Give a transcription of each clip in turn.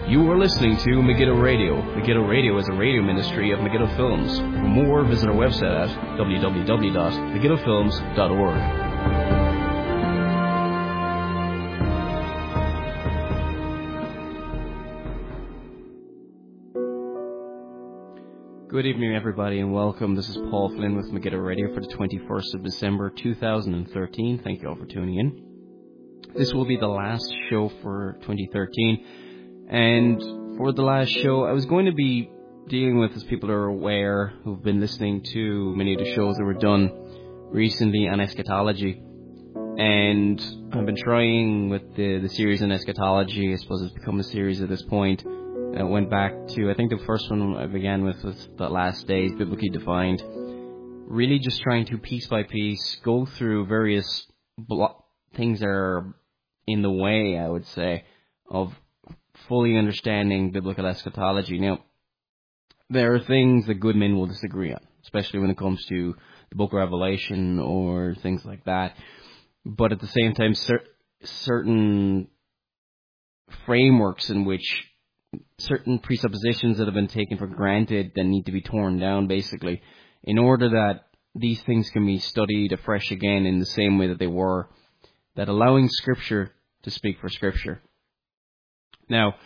You are listening to Megiddo Radio. Megiddo Radio is a radio ministry of Megiddo Films. For more, visit our website at www.megiddofilms.org. Good evening, everybody, and welcome. This is Paul Flynn with Megiddo Radio for the 21st of December, 2013. Thank you all for tuning in. This will be the last show for 2013. And for the last show, I was going to be dealing with, as people are aware, who've been listening to many of the shows that were done recently on eschatology. And I've been trying with the series on eschatology. I suppose it's become a series at this point. I went back to, I think the first one I began with was The Last Days, Biblically Defined. Really just trying to, piece by piece, go through various things that are in the way, I would say, of fully understanding biblical eschatology. Now, there are things that good men will disagree on, especially when it comes to the book of Revelation or things like that. But at the same time, certain frameworks in which certain presuppositions that have been taken for granted that need to be torn down, basically, in order that these things can be studied afresh again in the same way that they were, that allowing Scripture to speak for Scripture. Now,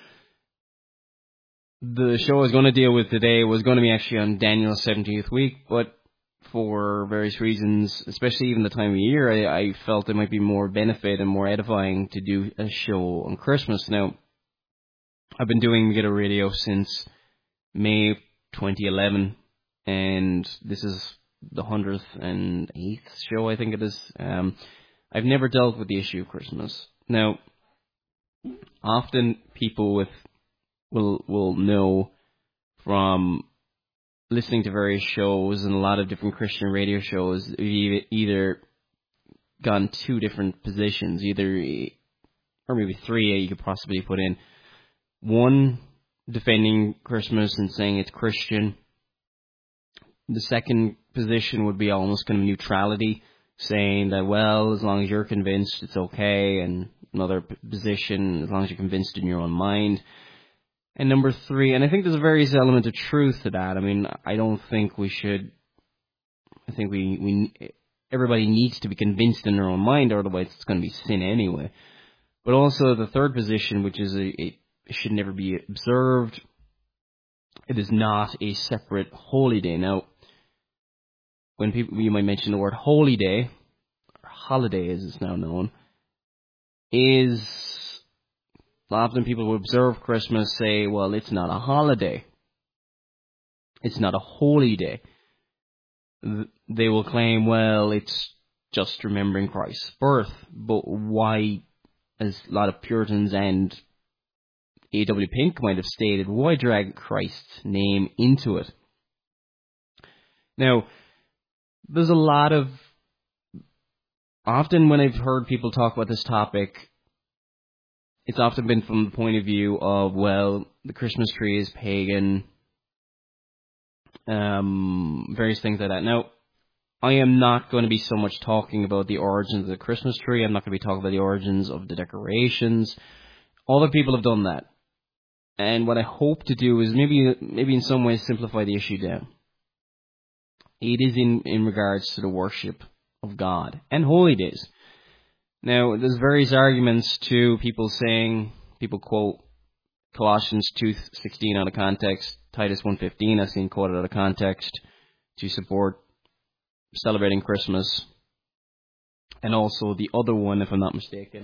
the show I was going to deal with today was going to be actually on Daniel's 17th week, but for various reasons, especially even the time of year, I felt it might be more benefit and more edifying to do a show on Christmas. Now, I've been doing Megiddo Radio since May 2011, and this is the 108th show, I think it is. I've never dealt with the issue of Christmas. Now, often people will know from listening to various shows and a lot of different Christian radio shows, we've either gone two different positions, or maybe three you could possibly put in. One, defending Christmas and saying it's Christian. The second position would be almost kind of neutrality, saying that, well, as long as you're convinced, it's okay. And another position, as long as you're convinced in your own mind. And number three, and I think there's a various element of truth to that. I mean, I don't think we should. I think everybody needs to be convinced in their own mind, or otherwise it's going to be sin anyway. But also the third position, which is it should never be observed. It is not a separate holy day. Now, when you might mention the word holy day, or holiday as it's now known, is often people who observe Christmas say, well, it's not a holiday. It's not a holy day. They will claim, well, it's just remembering Christ's birth. But why, as a lot of Puritans and A.W. Pink might have stated, why drag Christ's name into it? Now, there's a lot of... Often when I've heard people talk about this topic, it's often been from the point of view of, well, the Christmas tree is pagan, various things like that. Now, I am not going to be so much talking about the origins of the Christmas tree. I'm not going to be talking about the origins of the decorations. Other people have done that. And what I hope to do is maybe in some ways simplify the issue down. It is in regards to the worship of God and holy days. Now, there's various arguments to people quote Colossians 2:16 out of context, Titus 1:15, I've seen quoted out of context to support celebrating Christmas. And also the other one, if I'm not mistaken.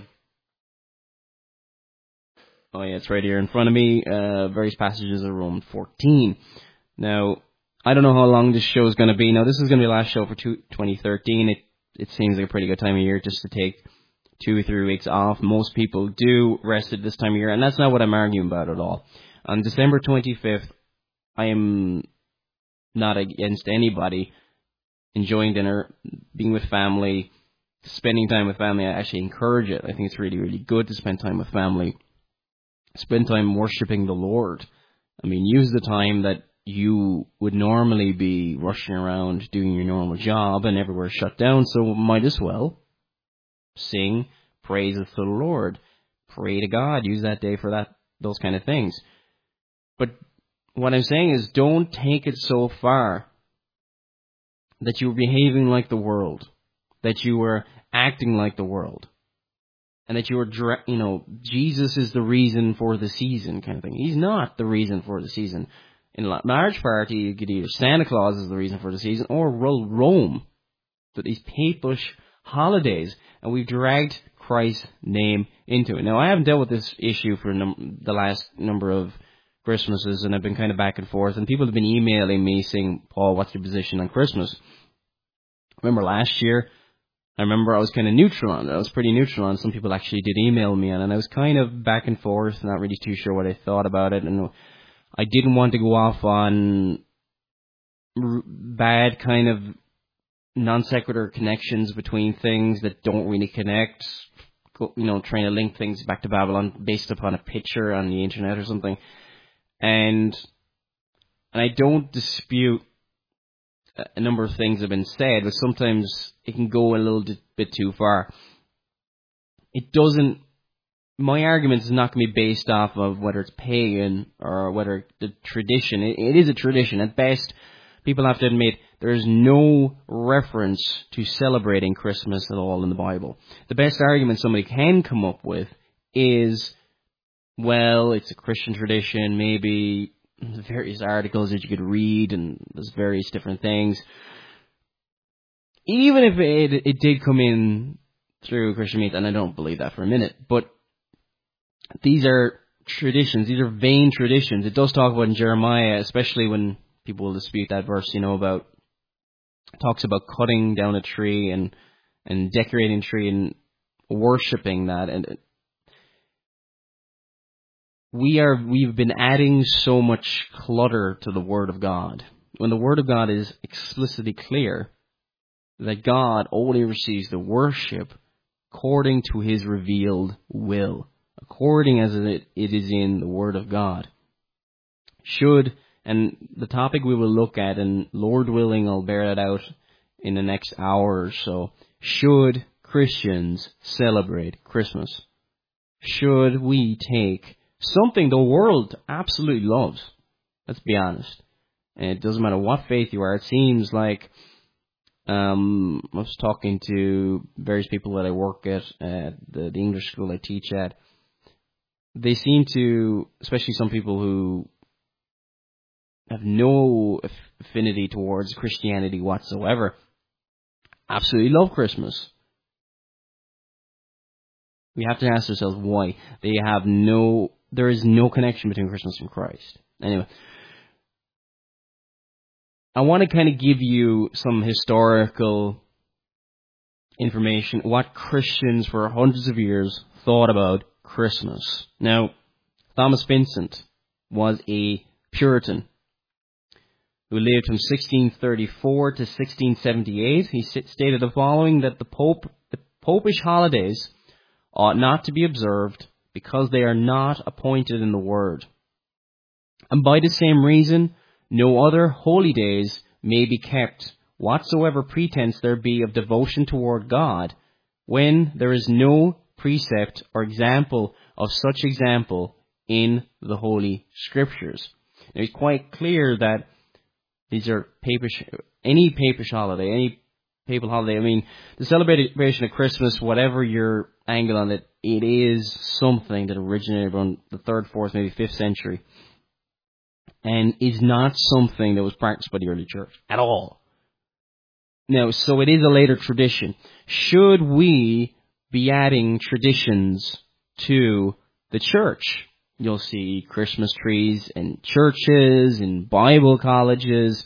Oh yeah, it's right here in front of me, various passages of Romans 14. Now, I don't know how long this show is going to be. Now, this is going to be the last show for 2013. It seems like a pretty good time of year just to take 2 or 3 weeks off. Most people do rest at this time of year, and that's not what I'm arguing about at all. On December 25th, I am not against anybody enjoying dinner, being with family, spending time with family. I actually encourage it. I think it's really, really good to spend time with family. Spend time worshiping the Lord. I mean, use the time that you would normally be rushing around doing your normal job and everywhere shut down, so might as well sing praises to the Lord. Pray to God. Use that day for that those kind of things. But what I'm saying is, don't take it so far that you're behaving like the world, that you are acting like the world, and that you are, Jesus is the reason for the season kind of thing. He's not the reason for the season. In large part, you could either Santa Claus is the reason for the season, or Rome, that these papish holidays, and we've dragged Christ's name into it. Now, I haven't dealt with this issue for the last number of Christmases, and I've been kind of back and forth, and people have been emailing me saying, Paul, what's your position on Christmas? Remember last year, I was kind of neutral on it. I was pretty neutral on it. Some people actually did email me on it, and I was kind of back and forth, not really too sure what I thought about it, and I didn't want to go off on bad kind of non sequitur connections between things that don't really connect, trying to link things back to Babylon based upon a picture on the internet or something. And I don't dispute a number of things have been said, but sometimes it can go a little bit too far. My argument is not going to be based off of whether it's pagan or whether the tradition. It is a tradition. At best, people have to admit there is no reference to celebrating Christmas at all in the Bible. The best argument somebody can come up with is, well, it's a Christian tradition, maybe various articles that you could read, and there's various different things. Even if it did come in through Christian means, and I don't believe that for a minute, but these are traditions, these are vain traditions. It does talk about in Jeremiah, especially when people will dispute that verse, talks about cutting down a tree and decorating a tree and worshipping that. And we've been adding so much clutter to the Word of God, when the Word of God is explicitly clear that God only receives the worship according to His revealed will, according as it is in the Word of God. And the topic we will look at, and Lord willing, I'll bear that out in the next hour or so, should Christians celebrate Christmas? Should we take something the world absolutely loves? Let's be honest. And it doesn't matter what faith you are. It seems like I was talking to various people that I work at the English school I teach at. They seem to, especially some people who have no affinity towards Christianity whatsoever, absolutely love Christmas. We have to ask ourselves why. There is no connection between Christmas and Christ. Anyway, I want to kind of give you some historical information, what Christians for hundreds of years thought about Christmas. Now, Thomas Vincent was a Puritan who lived from 1634 to 1678. He stated the following, that the popish holidays ought not to be observed because they are not appointed in the Word. And by the same reason, no other holy days may be kept, whatsoever pretense there be of devotion toward God, when there is no precept or example of such example in the Holy Scriptures. Now, it's quite clear that these are any papish holiday, any papal holiday. I mean, the celebration of Christmas, whatever your angle on it, it is something that originated around the 3rd, 4th, maybe 5th century, and is not something that was practiced by the early church at all. Now, so it is a later tradition. Should we be adding traditions to the church? You'll see Christmas trees in churches, in Bible colleges.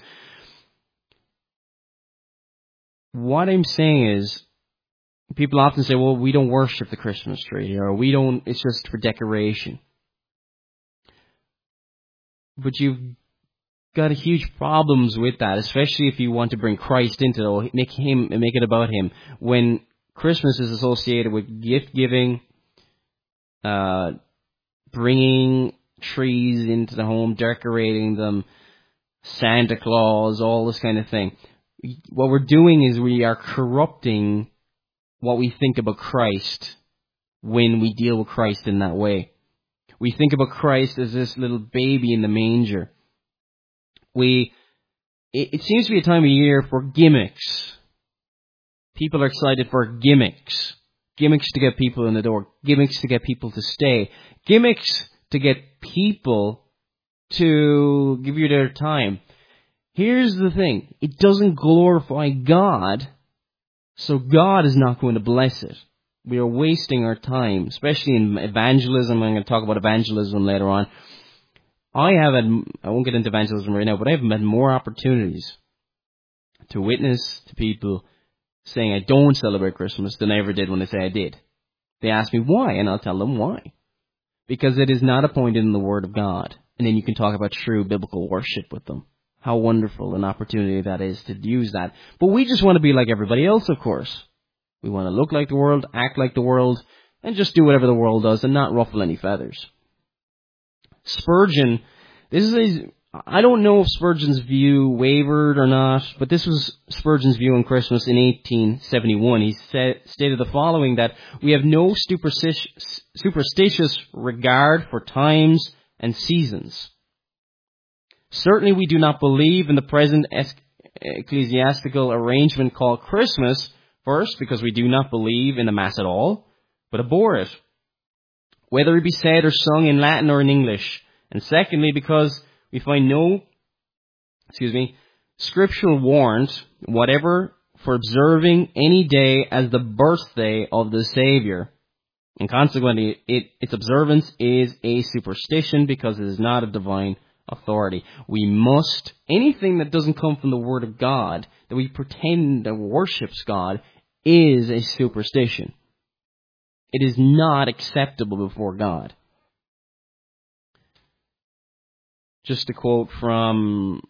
What I'm saying is, people often say, well, we don't worship the Christmas tree, or it's just for decoration. But you've got huge problems with that, especially if you want to bring Christ into it, make it about Him. When Christmas is associated with gift giving, bringing trees into the home, decorating them, Santa Claus, all this kind of thing. What we're doing is we are corrupting what we think about Christ when we deal with Christ in that way. We think about Christ as this little baby in the manger. It seems to be a time of year for gimmicks. People are excited for gimmicks. Gimmicks to get people in the door. Gimmicks to get people to stay. Gimmicks to get people to give you their time. Here's the thing. It doesn't glorify God, so God is not going to bless it. We are wasting our time, especially in evangelism. I'm going to talk about evangelism later on. I won't get into evangelism right now, but I've had more opportunities to witness to people saying I don't celebrate Christmas than I ever did when they say I did. They ask me why, and I'll tell them why. Because it is not appointed in the Word of God. And then you can talk about true biblical worship with them. How wonderful an opportunity that is to use that. But we just want to be like everybody else, of course. We want to look like the world, act like the world, and just do whatever the world does and not ruffle any feathers. Spurgeon, I don't know if Spurgeon's view wavered or not, but this was Spurgeon's view on Christmas in 1871. He stated the following, that we have no superstitious regard for times and seasons. Certainly we do not believe in the present ecclesiastical arrangement called Christmas, first, because we do not believe in the Mass at all, but abhor it, whether it be said or sung in Latin or in English. And secondly, because we find no, scriptural warrant whatever for observing any day as the birthday of the Savior. And consequently, its observance is a superstition because it is not a divine authority. We must, anything that doesn't come from the Word of God, that we pretend that worships God, is a superstition. It is not acceptable before God. Just to quote from,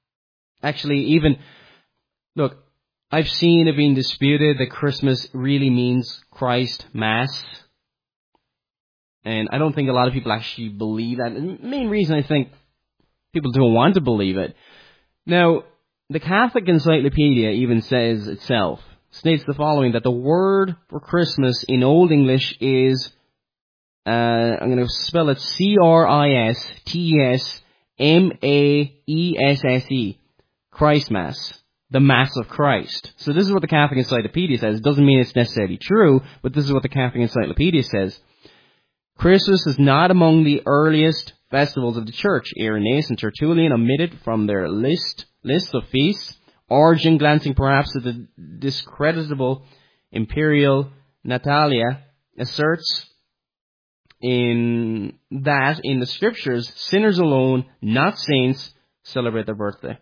look, I've seen it being disputed that Christmas really means Christ Mass. And I don't think a lot of people actually believe that. And the main reason I think people don't want to believe it. Now, the Catholic Encyclopedia even says itself, states the following, that the word for Christmas in Old English is, I'm going to spell it Christmasse, Christmas, the Mass of Christ. So this is what the Catholic Encyclopedia says. It doesn't mean it's necessarily true, but this is what the Catholic Encyclopedia says. Christmas is not among the earliest festivals of the Church. Irenaeus and Tertullian omitted from their list of feasts. Origen, glancing perhaps at the discreditable Imperial Natalia, asserts in the Scriptures, sinners alone, not saints, celebrate their birthday.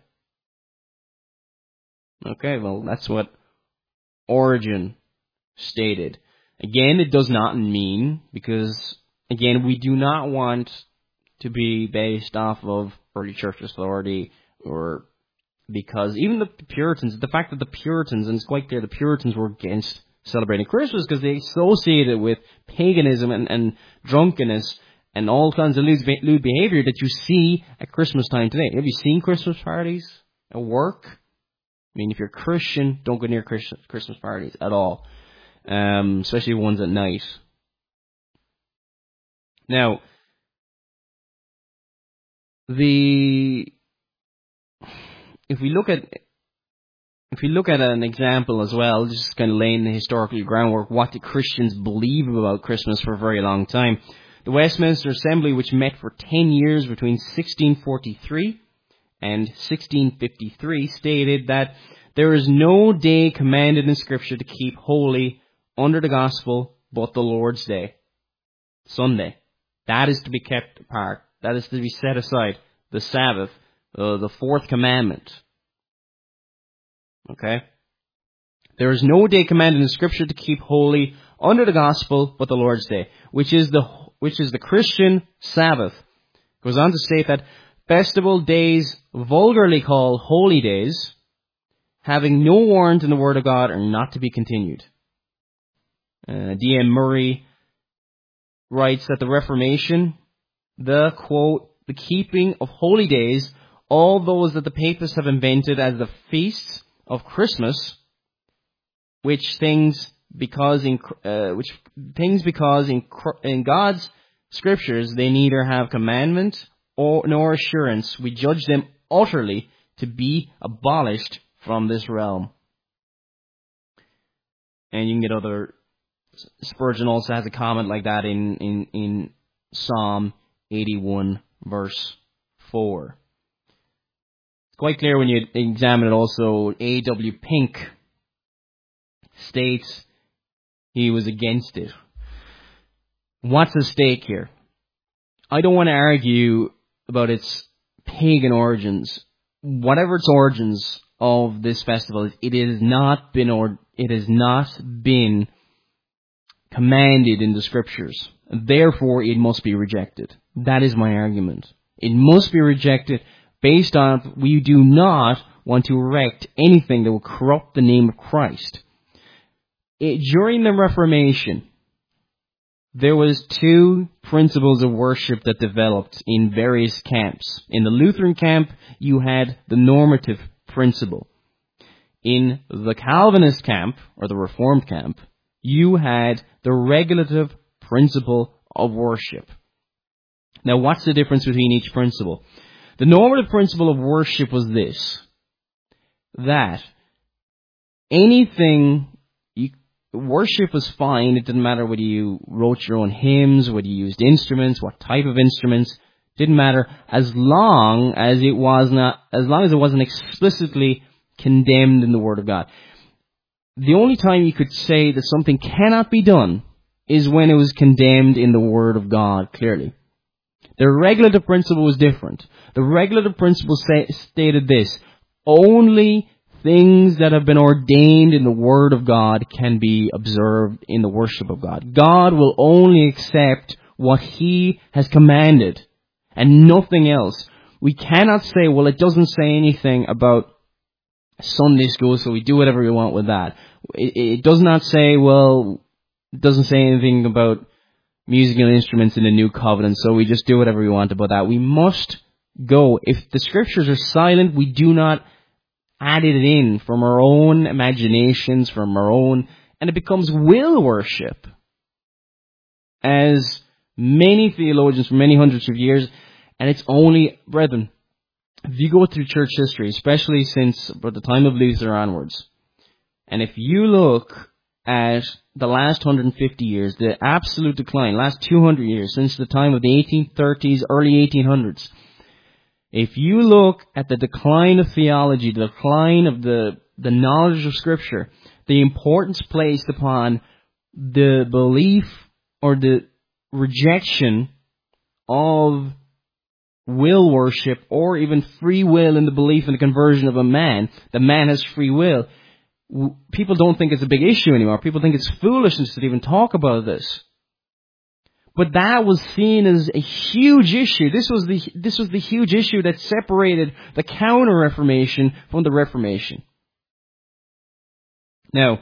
Okay, well, that's what Origen stated. Again, it does not mean, because, again, we do not want to be based off of early church authority, or because even the Puritans, the fact that the Puritans, and it's quite clear the Puritans were against celebrating Christmas because they associated it with paganism and drunkenness and all kinds of lewd behavior that you see at Christmas time today. Have you seen Christmas parties at work? I mean, if you're Christian, don't go near Christmas parties at all, especially ones at night. Now, if we look at an example as well, just kind of laying the historical groundwork, what the Christians believe about Christmas for a very long time. The Westminster Assembly, which met for 10 years between 1643 and 1653, stated that there is no day commanded in Scripture to keep holy under the gospel but the Lord's Day, Sunday. That is to be kept apart. That is to be set aside. The Sabbath, the fourth commandment. Okay? There is no day commanded in Scripture to keep holy under the gospel but the Lord's Day, which is the Christian Sabbath. Goes on to state that festival days, vulgarly called holy days, having no warrant in the Word of God, are not to be continued. D.M. Murray writes that the Reformation, the, quote, the keeping of holy days, all those that the papists have invented as the feasts of Christmas, which things because in God's Scriptures, they neither have commandment nor assurance. We judge them utterly to be abolished from this realm. And you can get other... Spurgeon also has a comment like that in Psalm 81, verse 4. It's quite clear when you examine it also. A.W. Pink states he was against it. What's at stake here? I don't want to argue about its pagan origins. Whatever its origins of this festival, it has not been commanded in the Scriptures. Therefore, it must be rejected. That is my argument. It must be rejected based on we do not want to erect anything that will corrupt the name of Christ. During the Reformation, there was two principles of worship that developed in various camps. In the Lutheran camp, you had the normative principle. In the Calvinist camp, or the Reformed camp, you had the regulative principle of worship. Now, what's the difference between each principle? The normative principle of worship was this, that worship was fine. It didn't matter whether you wrote your own hymns, whether you used instruments, what type of instruments. Didn't matter as long as it wasn't explicitly condemned in the Word of God. The only time you could say that something cannot be done is when it was condemned in the Word of God, clearly. The regulative principle was different. The regulative principle stated this: only things that have been ordained in the Word of God can be observed in the worship of God. God will only accept what He has commanded and nothing else. We cannot say, well, it doesn't say anything about Sunday school, so we do whatever we want with that. It does not say, well, it doesn't say anything about musical instruments in the New Covenant, so we just do whatever we want about that. We must go. If the Scriptures are silent, we do not add it in from our own imaginations, from our own, and it becomes will worship. As many theologians for many hundreds of years, and it's only, brethren, if you go through church history, especially since about the time of Luther onwards, and if you look at the last 150 years, the absolute decline, last 200 years, since the time of the 1830s, early 1800s, if you look at the decline of theology, the decline of the knowledge of Scripture, the importance placed upon the belief or the rejection of will worship or even free will in the belief in the conversion of a man, the man has free will, people don't think it's a big issue anymore. People think it's foolishness to even talk about this. But that was seen as a huge issue. This was the huge issue that separated the Counter-Reformation from the Reformation. Now,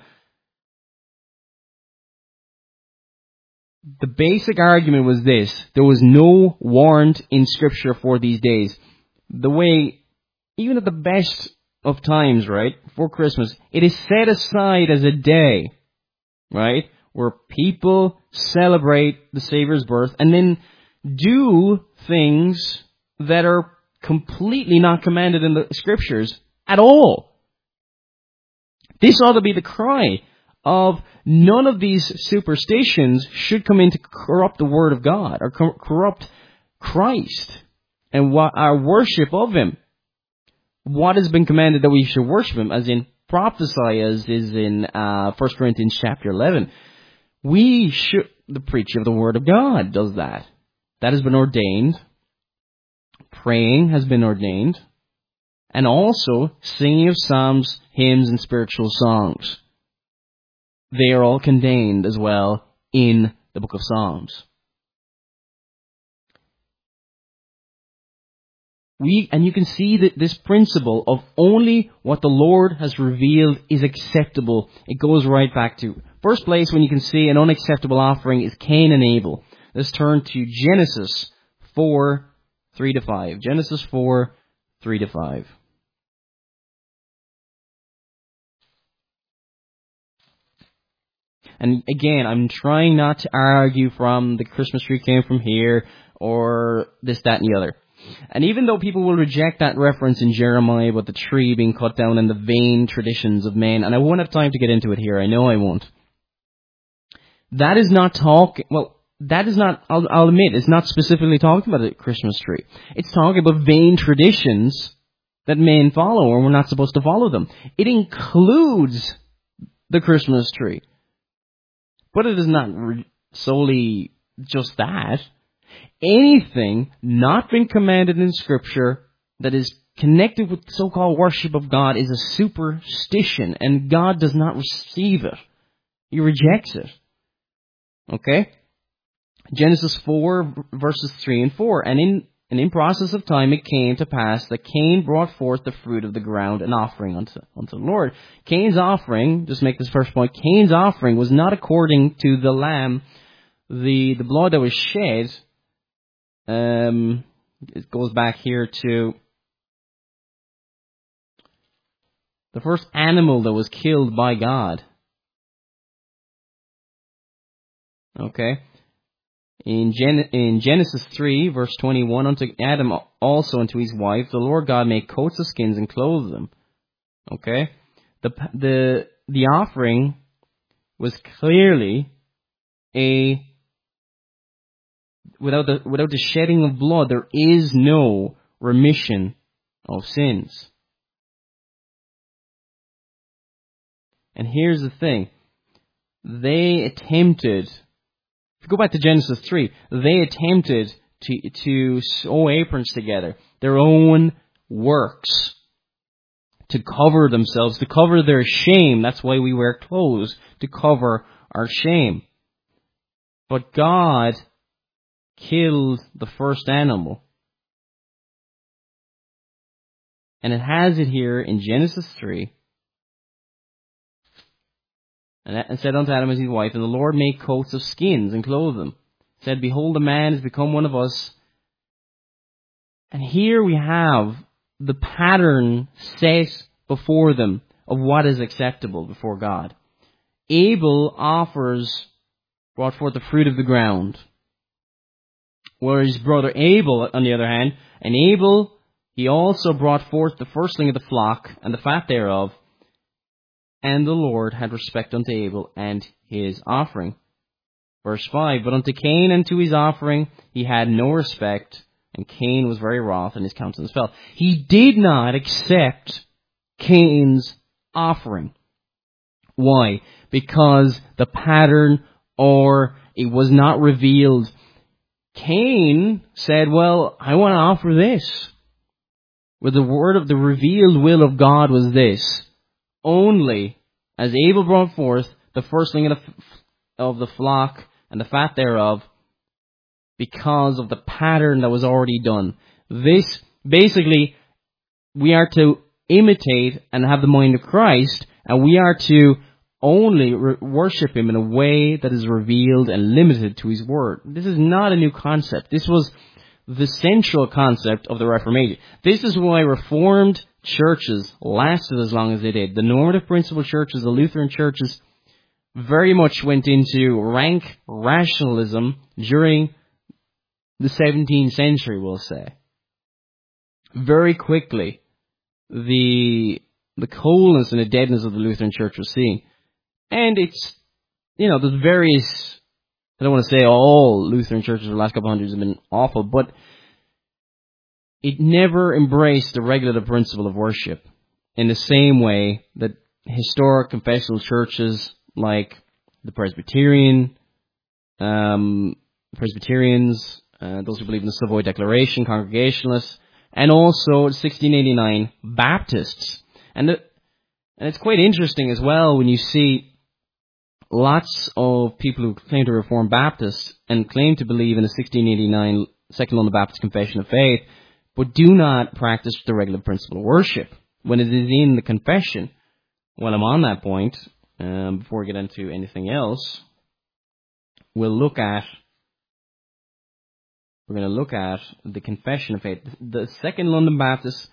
the basic argument was this: there was no warrant in Scripture for these days. The way, even at the best of times, right, for Christmas, it is set aside as a day, right, where people celebrate the Savior's birth and then do things that are completely not commanded in the Scriptures at all. This ought to be the cry of none of these superstitions should come in to corrupt the Word of God or corrupt Christ and what our worship of Him. What has been commanded that we should worship Him, as in prophesy, as is in 1 Corinthians chapter 11. We should, the preaching of the Word of God does that. That has been ordained. Praying has been ordained. And also singing of psalms, hymns, and spiritual songs. They are all contained as well in the book of Psalms. And you can see that this principle of only what the Lord has revealed is acceptable. It goes right back to, first place when you can see an unacceptable offering is Cain and Abel. Let's turn to Genesis 4, 3-5. Genesis 4, 3-5. And again, I'm trying not to argue from the Christmas tree came from here or this, that, and the other. And even though people will reject that reference in Jeremiah about the tree being cut down and the vain traditions of men, and I won't have time to get into it here, I know I won't. That is not I'll admit, it's not specifically talking about a Christmas tree. It's talking about vain traditions that men follow, or we're not supposed to follow them. It includes the Christmas tree. But it is not solely just that. Anything not been commanded in Scripture that is connected with so-called worship of God is a superstition, and God does not receive it. He rejects it. Okay? Genesis 4, verses 3 and 4. And in process of time it came to pass that Cain brought forth the fruit of the ground, an offering unto the Lord. Cain's offering, just make this first point, Cain's offering was not according to the lamb, the blood that was shed. It goes back here to the first animal that was killed by God. Okay? In Genesis 3, verse 21, unto Adam also and to his wife, the Lord God made coats of skins and clothed them. Okay? The offering was clearly without the shedding of blood, there is no remission of sins. And here's the thing. They attempted, if you go back to Genesis 3, they attempted to sew aprons together, their own works, to cover themselves, to cover their shame. That's why we wear clothes, to cover our shame. But God killed the first animal. And it has it here in Genesis 3. And said unto Adam and his wife, and the Lord made coats of skins and clothed them. Said, behold, a man is become one of us. And here we have the pattern set before them of what is acceptable before God. Abel brought forth the fruit of the ground. Whereas his brother Abel, on the other hand, and Abel, he also brought forth the firstling of the flock and the fat thereof. And the Lord had respect unto Abel and his offering. Verse 5, but unto Cain and to his offering he had no respect, and Cain was very wroth, and his countenance fell. He did not accept Cain's offering. Why? Because the pattern, or it was not revealed. Cain said, well, I want to offer this. But the word of the revealed will of God was this. Only as Abel brought forth the firstling of the flock and the fat thereof, because of the pattern that was already done. This, basically, we are to imitate and have the mind of Christ, and we are to only worship Him in a way that is revealed and limited to His Word. This is not a new concept. This was the central concept of the Reformation. This is why Reformed churches lasted as long as they did. The normative principle churches, the Lutheran churches, very much went into rank rationalism during the 17th century, we'll say. Very quickly, the coldness and the deadness of the Lutheran church was seen. And it's, there's various, I don't want to say all Lutheran churches for the last couple of hundred years have been awful, but it never embraced the regulative principle of worship in the same way that historic confessional churches like the Presbyterians, those who believe in the Savoy Declaration, Congregationalists, and also 1689 Baptists. And it's quite interesting as well when you see lots of people who claim to Reformed Baptists and claim to believe in the 1689 Second London Baptist Confession of Faith, but do not practice the regular principle of worship when it is in the confession. While I'm on that point, before we get into anything else, we're going to look at the Confession of Faith, the Second London Baptist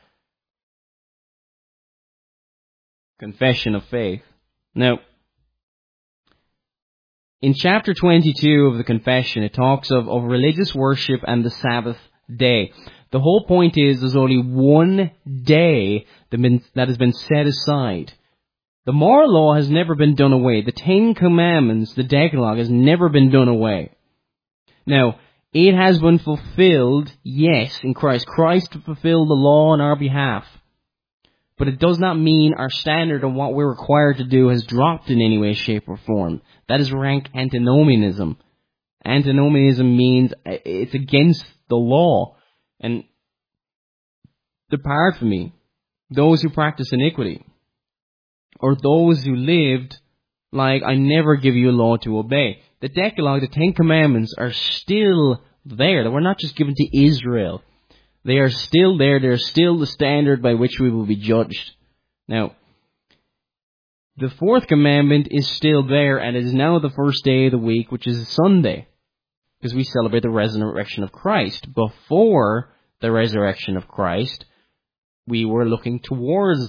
Confession of Faith. Now, In chapter 22 of the Confession, it talks of religious worship and the Sabbath day. The whole point is there's only one day that has been set aside. The moral law has never been done away. The Ten Commandments, the Decalogue, has never been done away. Now, it has been fulfilled, yes, in Christ. Christ fulfilled the law on our behalf. But it does not mean our standard of what we're required to do has dropped in any way, shape, or form. That is rank antinomianism. Antinomianism means it's against the law. And depart from me, those who practice iniquity, or those who lived like I never give you a law to obey. The Decalogue, the Ten Commandments, are still there. They were not just given to Israel. They are still there. They're still the standard by which we will be judged. Now, the fourth commandment is still there, and it is now the first day of the week, which is Sunday, because we celebrate the resurrection of Christ. Before the resurrection of Christ, we were looking towards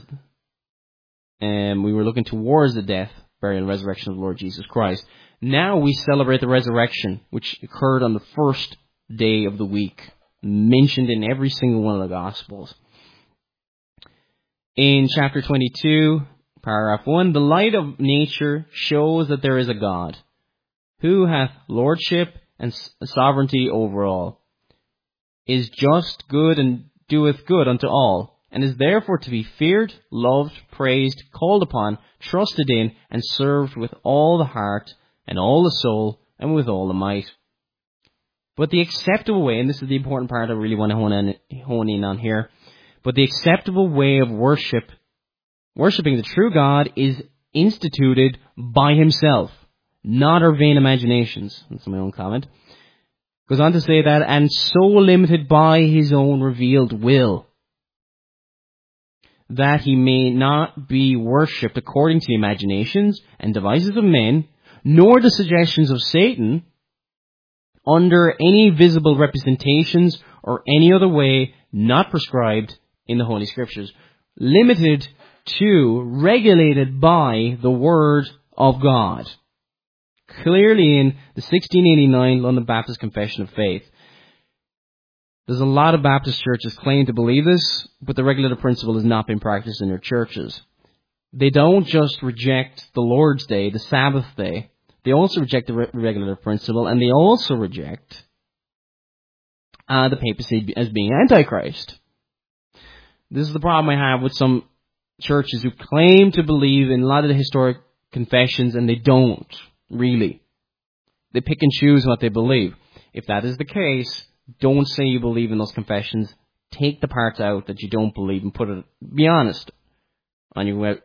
the death, burial, and resurrection of the Lord Jesus Christ. Now we celebrate the resurrection, which occurred on the first day of the week, mentioned in every single one of the Gospels. In chapter 22, paragraph 1, the light of nature shows that there is a God, who hath lordship and sovereignty over all, is just, good, and doeth good unto all, and is therefore to be feared, loved, praised, called upon, trusted in, and served with all the heart, and all the soul, and with all the might. But the acceptable way, and this is the important part I really want to hone in on here, but the acceptable way of worshipping the true God is instituted by himself, not our vain imaginations. That's my own comment. Goes on to say that, and so limited by his own revealed will, that he may not be worshipped according to the imaginations and devices of men, nor the suggestions of Satan, under any visible representations or any other way not prescribed in the Holy Scriptures. Limited to, regulated by the Word of God. Clearly in the 1689 London Baptist Confession of Faith. There's a lot of Baptist churches claim to believe this, but the regulative principle has not been practiced in their churches. They don't just reject the Lord's Day, the Sabbath day. They also reject the regulative principle, and they also reject the papacy as being Antichrist. This is the problem I have with some churches who claim to believe in a lot of the historic confessions, and they don't, really. They pick and choose what they believe. If that is the case, don't say you believe in those confessions. Take the parts out that you don't believe and be honest on your web.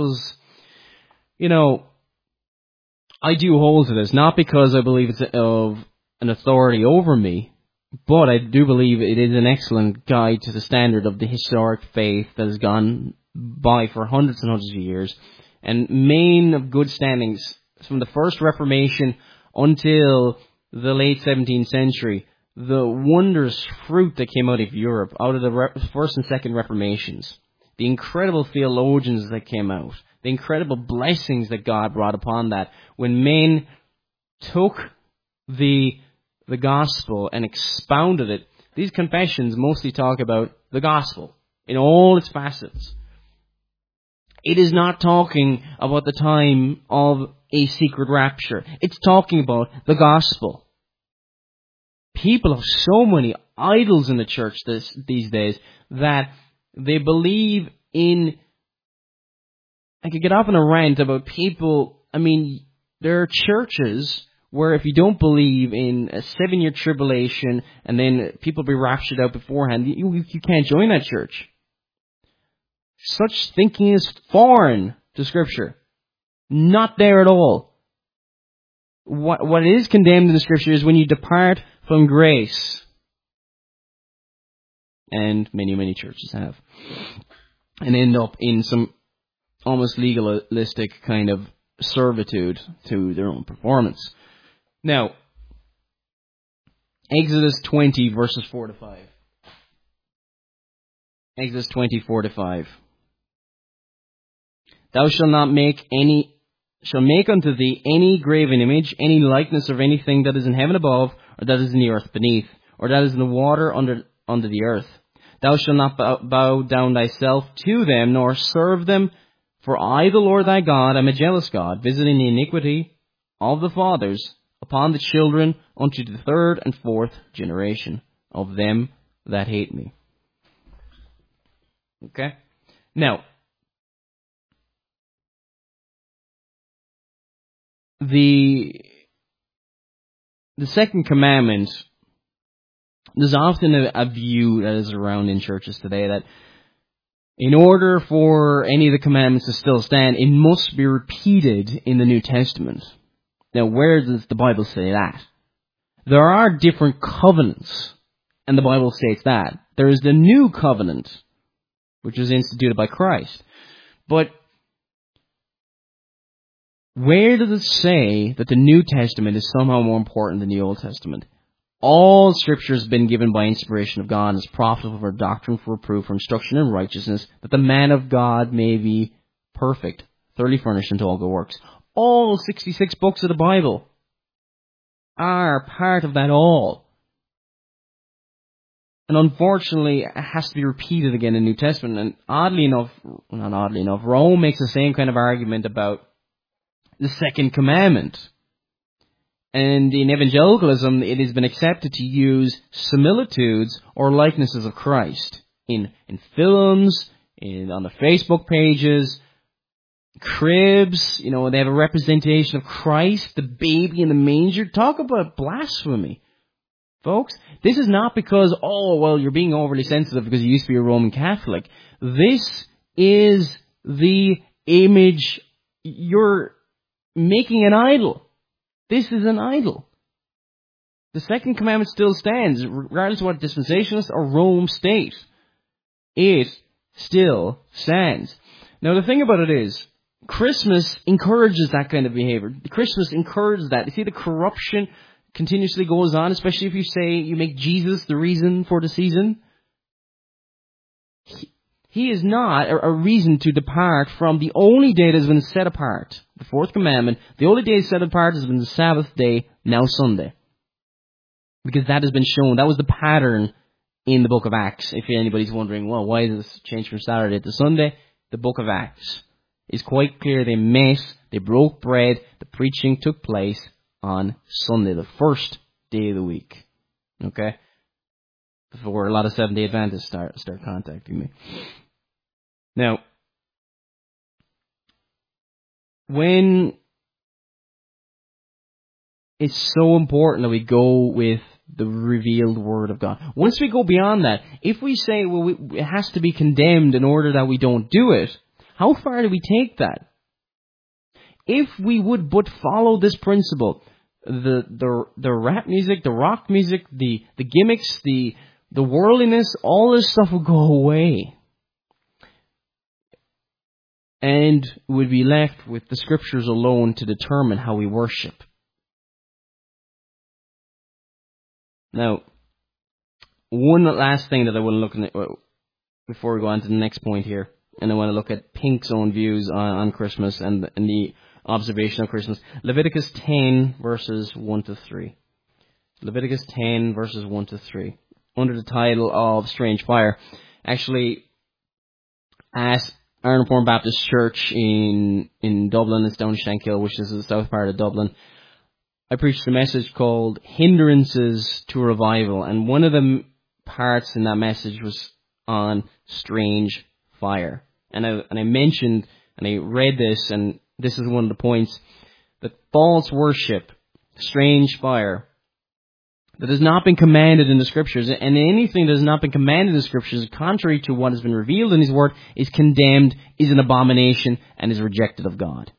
I do hold to this, not because I believe it's of an authority over me, but I do believe it is an excellent guide to the standard of the historic faith that has gone by for hundreds and hundreds of years, and main of good standings from the First Reformation until the late 17th century. The wondrous fruit that came out of Europe, out of the First and Second Reformations, the incredible theologians that came out, the incredible blessings that God brought upon that, when men took the gospel and expounded it. These confessions mostly talk about the gospel in all its facets. It is not talking about the time of a secret rapture. It's talking about the gospel. People have so many idols in the church these days that they believe in... I could get off on a rant about people. I mean, there are churches where if you don't believe in a 7-year tribulation and then people be raptured out beforehand, you can't join that church. Such thinking is foreign to Scripture. Not there at all. What is condemned in the Scripture is when you depart from grace. And many, many churches have. And end up in some almost legalistic kind of servitude to their own performance. Now, Exodus 20 verses 4 to 5. Exodus 20, 4 to 5. Thou shalt not make any shall make unto thee any graven image, any likeness of anything that is in heaven above, or that is in the earth beneath, or that is in the water under the earth. Thou shalt not bow down thyself to them, nor serve them, for I, the Lord thy God, am a jealous God, visiting the iniquity of the fathers upon the children unto the third and fourth generation of them that hate me. Okay? Now, the second commandment, there's often a view that is around in churches today that in order for any of the commandments to still stand, it must be repeated in the New Testament. Now, where does the Bible say that? There are different covenants, and the Bible states that. There is the new covenant, which was instituted by Christ. But where does it say that the New Testament is somehow more important than the Old Testament? All Scripture has been given by inspiration of God and is profitable for doctrine, for reproof, for instruction in righteousness, that the man of God may be perfect, thoroughly furnished unto all good works. All 66 books of the Bible are part of that all. And unfortunately, it has to be repeated again in the New Testament. And not oddly enough, Rome makes the same kind of argument about the second commandment. And in evangelicalism, it has been accepted to use similitudes or likenesses of Christ in films, on the Facebook pages, cribs. They have a representation of Christ, the baby in the manger. Talk about blasphemy, folks. This is not because, you're being overly sensitive because you used to be a Roman Catholic. This is the image. You're making an idol. This is an idol. The second commandment still stands, regardless of what dispensationalists or Rome state. It still stands. Now, the thing about it is, Christmas encourages that kind of behavior. Christmas encourages that. You see, the corruption continuously goes on, especially if you say you make Jesus the reason for the season. He is not a reason to depart from the only day that has been set apart. The fourth commandment, the only day set apart has been the Sabbath day, now Sunday. Because that has been shown. That was the pattern in the book of Acts. If anybody's wondering, why does this change from Saturday to Sunday? The book of Acts is quite clear. They met, they broke bread, the preaching took place on Sunday, the first day of the week. Okay? Before a lot of Seventh-day Adventists start contacting me. Now, when it's so important that we go with the revealed Word of God. Once we go beyond that, if we say, it has to be condemned in order that we don't do it, how far do we take that? If we would but follow this principle, the rap music, the rock music, the gimmicks, the worldliness, all this stuff will go away. And we'd be left with the Scriptures alone to determine how we worship. Now, one last thing that I want to look at before we go on to the next point here, and I want to look at Pink's own views on Christmas and the observation of Christmas. Leviticus 10, verses 1 to 3. Leviticus 10, verses 1 to 3. Under the title of Strange Fire. Actually, at Iron Reformed Baptist Church in Dublin, it's down in Shankill, which is the south part of Dublin, I preached a message called Hindrances to Revival, and one of the parts in that message was on strange fire. And I mentioned, and I read this, and this is one of the points, that false worship, strange fire, that has not been commanded in the Scriptures, and anything that has not been commanded in the Scriptures, contrary to what has been revealed in His Word, is condemned, is an abomination, and is rejected of God.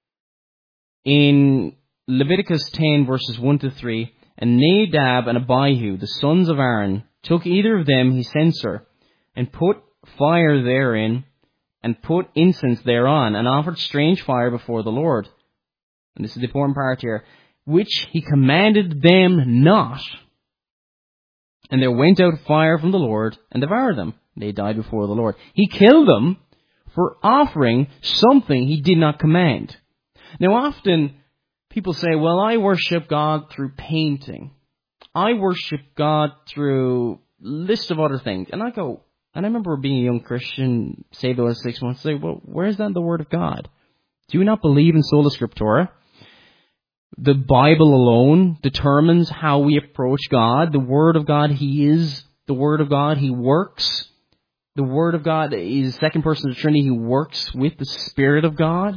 In Leviticus 10, verses 1 to 3, and Nadab and Abihu, the sons of Aaron, took either of them his censer, and put fire therein, and put incense thereon, and offered strange fire before the Lord. And this is the important part here. Which he commanded them not. And there went out fire from the Lord, and devoured them. They died before the Lord. He killed them for offering something he did not command. Now often people say, well, I worship God through painting. I worship God through a list of other things. And I go, and I remember being a young Christian, saved over 6 months, say, well, where's that in the Word of God? Do you not believe in sola scriptura? The Bible alone determines how we approach God. The Word of God, He is the Word of God. He works. The Word of God is the second person of the Trinity. He works with the Spirit of God.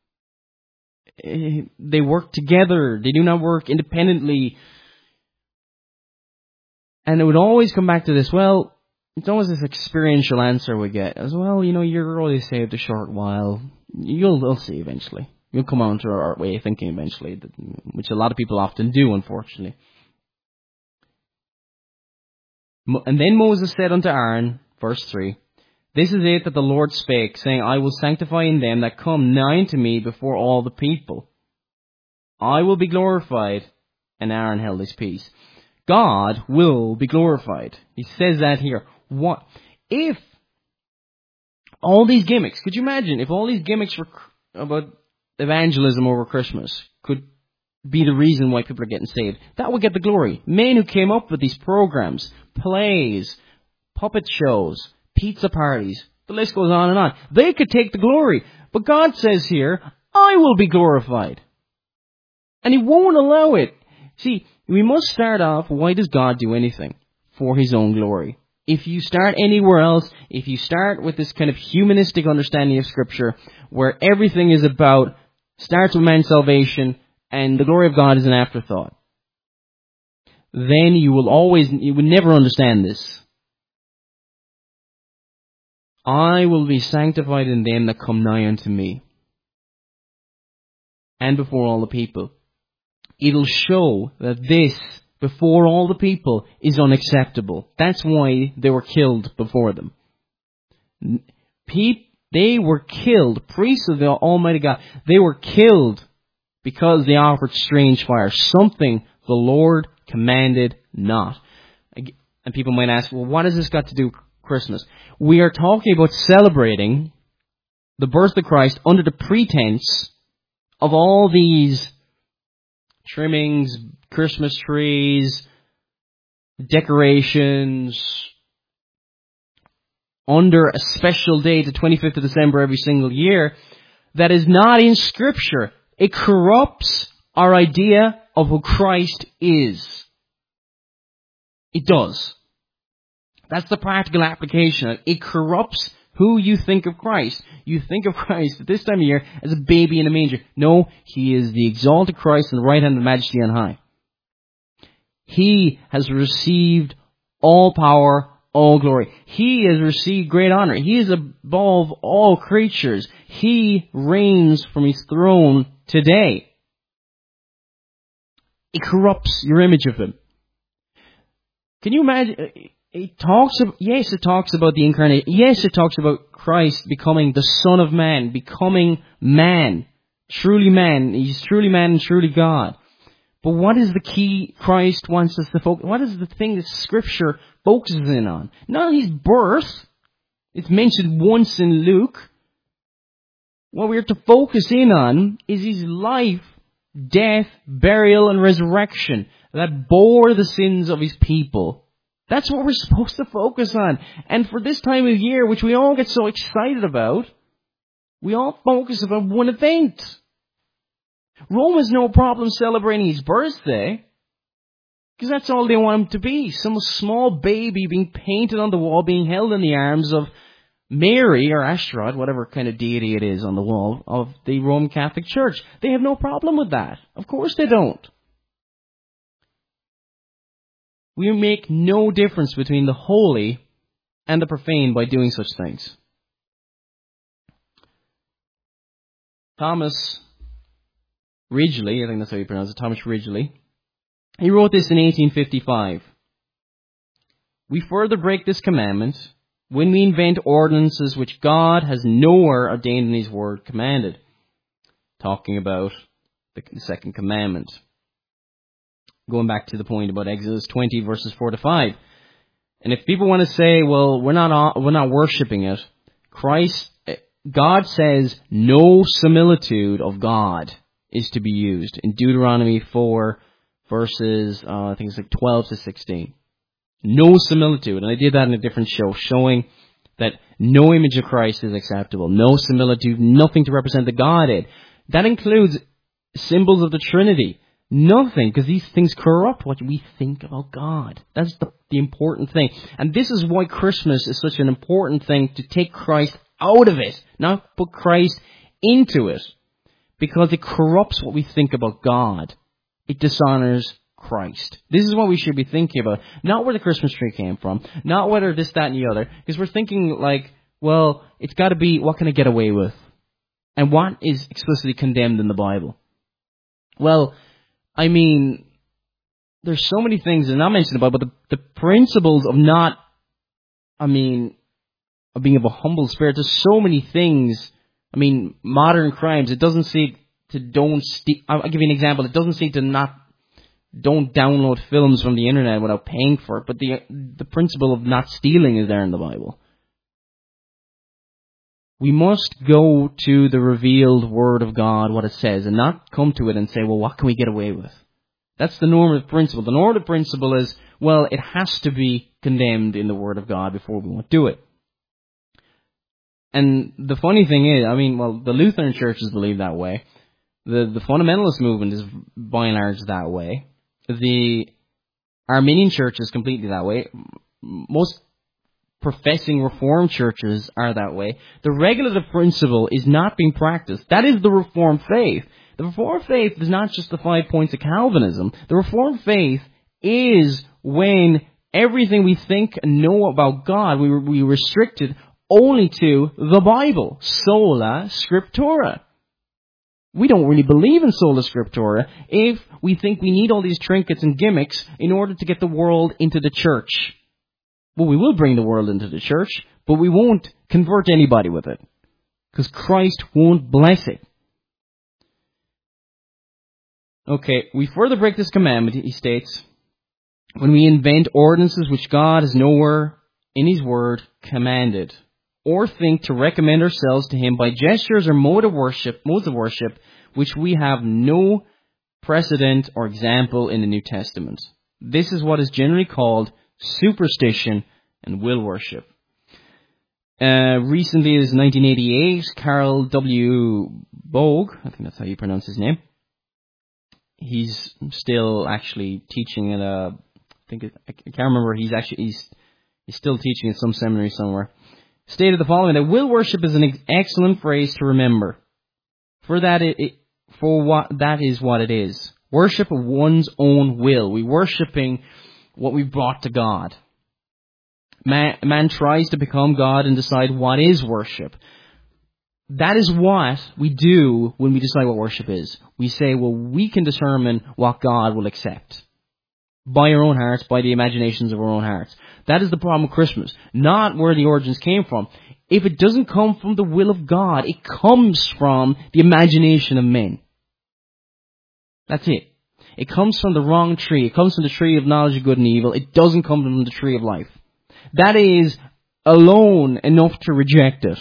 They work together. They do not work independently. And it would always come back to this, well, it's always this experiential answer we get. As well, you're only saved a short while. You'll see eventually. You'll come on to our way of thinking eventually, which a lot of people often do, unfortunately. And then Moses said unto Aaron, verse 3, this is it that the Lord spake, saying, I will sanctify in them that come nigh unto me before all the people. I will be glorified. And Aaron held his peace. God will be glorified. He says that here. What if all these gimmicks, could you imagine if all these gimmicks were about evangelism over Christmas could be the reason why people are getting saved? That would get the glory. Men who came up with these programs, plays, puppet shows, pizza parties, the list goes on and on. They could take the glory. But God says here, I will be glorified. And He won't allow it. See, we must start off, why does God do anything? For His own glory. If you start anywhere else, if you start with this kind of humanistic understanding of Scripture, where everything is about, starts with man's salvation, and the glory of God is an afterthought, then you will never understand this. I will be sanctified in them that come nigh unto me, and before all the people. It'll show that this, before all the people, is unacceptable. That's why they were killed before them. They were killed, priests of the Almighty God, they were killed because they offered strange fire, something the Lord commanded not. And people might ask, well, what has this got to do with Christmas? We are talking about celebrating the birth of Christ under the pretense of all these trimmings, Christmas trees, decorations, under a special day, the 25th of December every single year, that is not in Scripture. It corrupts our idea of who Christ is. It does. That's the practical application. It corrupts who you think of Christ. You think of Christ at this time of year as a baby in a manger. No, He is the exalted Christ in the right hand of Majesty on high. He has received all power, all glory. He has received great honor. He is above all creatures. He reigns from His throne today. It corrupts your image of Him. Can you imagine? It talks about the incarnation. Yes, it talks about Christ becoming the Son of Man, becoming man, truly man. He's truly man and truly God. But what is the key Christ wants us to focus? What is the thing that Scripture focuses in on? Not His birth. It's mentioned once in Luke. What we are to focus in on is His life, death, burial, and resurrection that bore the sins of His people. That's what we're supposed to focus on. And for this time of year, which we all get so excited about, we all focus on one event. Rome has no problem celebrating His birthday, because that's all they want Him to be. Some small baby being painted on the wall, being held in the arms of Mary or Ashtaroth, whatever kind of deity it is on the wall of the Roman Catholic Church. They have no problem with that. Of course they don't. We make no difference between the holy and the profane by doing such things. Thomas Ridgely, I think that's how you pronounce it, Thomas Ridgely, he wrote this in 1855. We further break this commandment when we invent ordinances which God has nowhere ordained in His word commanded. Talking about the second commandment. Going back to the point about Exodus 20 verses 4 to 5. And if people want to say, well, we're not worshipping it, God says no similitude of God is to be used. In Deuteronomy 4, verses, I think it's like 12 to 16. No similitude. And I did that in a different show, showing that no image of Christ is acceptable. No similitude, nothing to represent the Godhead. That includes symbols of the Trinity. Nothing, because these things corrupt what we think about God. That's the important thing. And this is why Christmas is such an important thing, to take Christ out of it, not put Christ into it. Because it corrupts what we think about God. It dishonors Christ. This is what we should be thinking about. Not where the Christmas tree came from. Not whether this, that, and the other. Because we're thinking like, well, it's got to be, what can I get away with? And what is explicitly condemned in the Bible? Well, I mean, there's so many things, and not mentioned about, but the principles of not, of being of a humble spirit, there's so many things. I mean, modern crimes, it doesn't say to don't steal. I'll give you an example. It doesn't say to don't download films from the internet without paying for it, but the principle of not stealing is there in the Bible. We must go to the revealed Word of God, what it says, and not come to it and say, well, what can we get away with? That's the normative principle. The normative principle is, well, it has to be condemned in the Word of God before we won't do it. And the funny thing is, the Lutheran churches believe that way. The fundamentalist movement is by and large that way. The Arminian church is completely that way. Most professing Reformed churches are that way. The regulative principle is not being practiced. That is the Reformed faith. The Reformed faith is not just the 5 points of Calvinism. The Reformed faith is when everything we think and know about God, we restricted only to the Bible. Sola Scriptura. We don't really believe in Sola Scriptura if we think we need all these trinkets and gimmicks in order to get the world into the church. Well, we will bring the world into the church, but we won't convert anybody with it, because Christ won't bless it. Okay, we further break this commandment, he states, when we invent ordinances which God has nowhere in His Word commanded, or think to recommend ourselves to Him by gestures or modes of worship, which we have no precedent or example in the New Testament. This is what is generally called superstition and will worship. Recently, it is 1988, Carl W. Bogue, I think that's how you pronounce his name. He's still actually teaching at I can't remember, he's still teaching at some seminary somewhere. Stated the following, that will worship is an excellent phrase to remember. That is what it is. Worship of one's own will. We're worshipping what we brought to God. Man tries to become God and decide what is worship. That is what we do when we decide what worship is. We say, well, we can determine what God will accept. By our own hearts, by the imaginations of our own hearts. That is the problem with Christmas. Not where the origins came from. If it doesn't come from the will of God, it comes from the imagination of men. That's it. It comes from the wrong tree. It comes from the tree of knowledge of good and evil. It doesn't come from the tree of life. That is alone enough to reject it.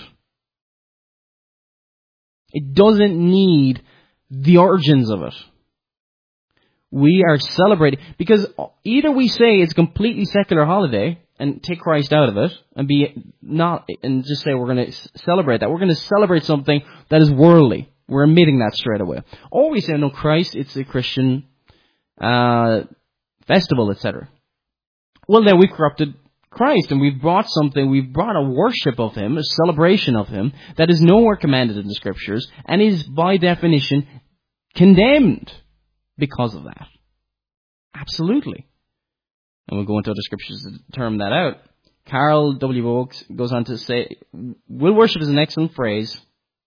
It doesn't need the origins of it. We are celebrating, because either we say it's a completely secular holiday and take Christ out of it and just say we're going to celebrate that. We're going to celebrate something that is worldly. We're admitting that straight away. Or we say, no, Christ, it's a Christian festival, etc. Well, then we've corrupted Christ, and we've brought a worship of Him, a celebration of Him, that is nowhere commanded in the Scriptures, and is by definition condemned because of that. Absolutely. And we'll go into other Scriptures to determine that out. Carl W. Oakes goes on to say, will worship is an excellent phrase.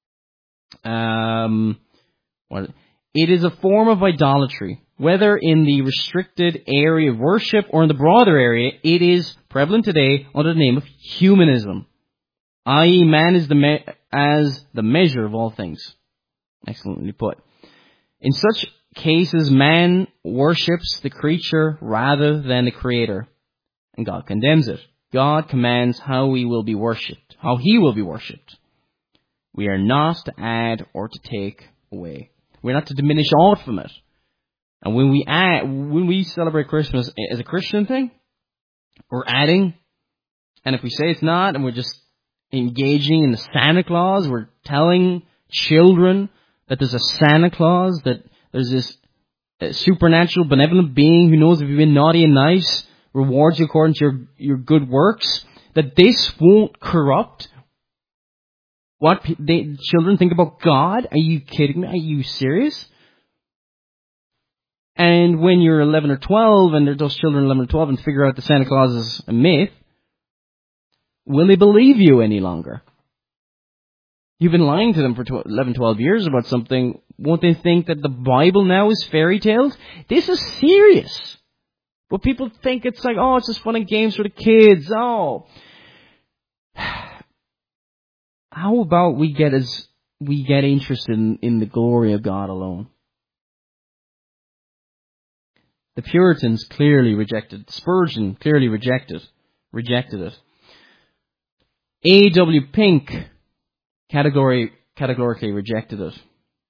It is a form of idolatry. Whether in the restricted area of worship or in the broader area, it is prevalent today under the name of humanism, i.e. man is as the measure of all things. Excellently put. In such cases, man worships the creature rather than the Creator, and God condemns it. God commands how He will be worshipped. We are not to add or to take away. We're not to diminish aught from it. And when we celebrate Christmas as a Christian thing, we're adding. And if we say it's not, and we're just engaging in the Santa Claus, we're telling children that there's a Santa Claus, that there's this supernatural, benevolent being who knows if you've been naughty and nice, rewards you according to your good works, that this won't corrupt what children think about God. Are you kidding me? Are you serious? And when you're 11 or 12, and those children 11 or 12 and figure out that Santa Claus is a myth, will they believe you any longer? You've been lying to them for 11, 12 years about something. Won't they think that the Bible now is fairy tales? This is serious. But people think it's like, oh, it's just fun and games for the kids. Oh. How about we get interested in the glory of God alone? The Puritans clearly rejected. Spurgeon clearly rejected it. A.W. Pink categorically rejected it.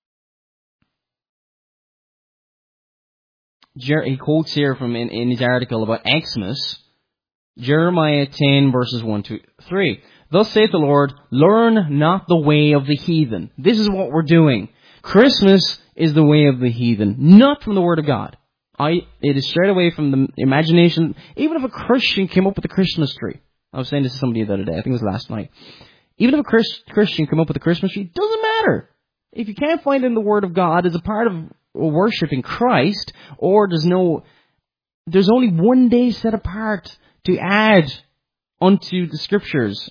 He quotes here from in his article about Xmas, Jeremiah 10 verses 1 to 3. Thus saith the Lord, learn not the way of the heathen. This is what we're doing. Christmas is the way of the heathen, not from the Word of God. It is straight away from the imagination. Even if a Christian came up with a Christmas tree. I was saying this to somebody the other day, I think it was last night. Even if a Christian came up with a Christmas tree, it doesn't matter. If you can't find it in the Word of God as a part of worshiping Christ, or there's only one day set apart to add unto the Scriptures,